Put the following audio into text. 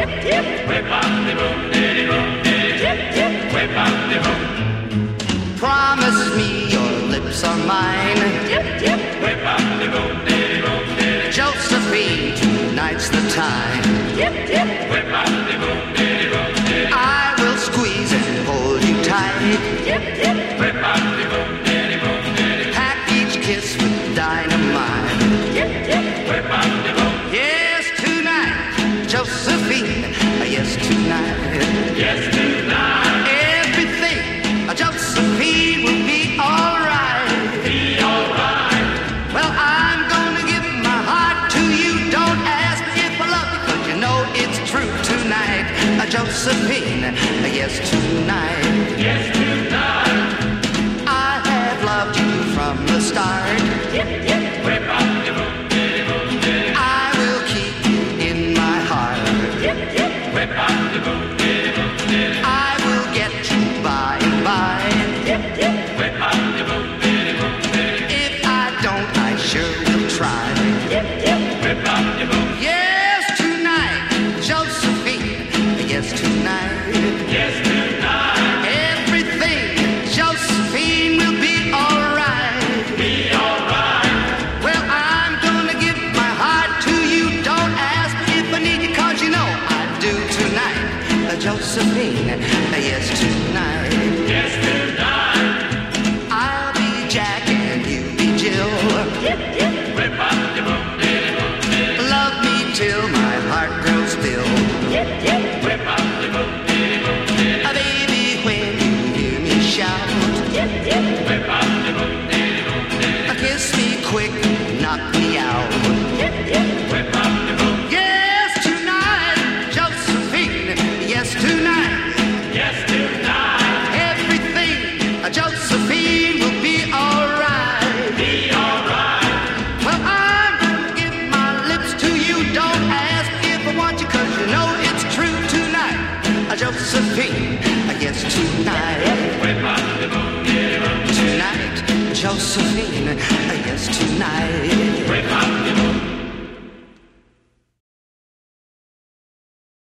Promise me your lips are mine. Josephine, tonight's the time. I will squeeze and hold you tight. Pack each kiss with dynamite. Yes, tonight, Josephine. Yes, tonight. Yes, tonight. Everything, Josephine, will be alright. Be alright. Well, I'm gonna give my heart to you. Don't ask if I love you, 'cause you know it's true tonight. Josephine, yes, tonight. Yes, tonight. I have loved you from the start. I will keep you in my heart. I will get you by and by. If I don't, I sure will try. Yes, tonight, Josephine. Yes, tonight. Yes, tonight. Everything, Josephine, will be alright. Be alright. Well, I'm gonna give my heart to you. Don't ask if I need you, 'cause you know I do tonight. Josephine, yes, tonight. Yes, tonight. I'll be Jack and you be Jill. Love me till my heart grows still. Baby, when you hear me shout, kiss me quick, knock me out. Yes, tonight, Josephine. Yes, tonight. Yes, tonight. Everything, Josephine, will be alright. Be alright. Well, I'm gonna give my lips to you. Don't ask if I want you, 'cause you know it's true tonight. Josephine, yes, tonight. Tonight, Josephine, yes, tonight.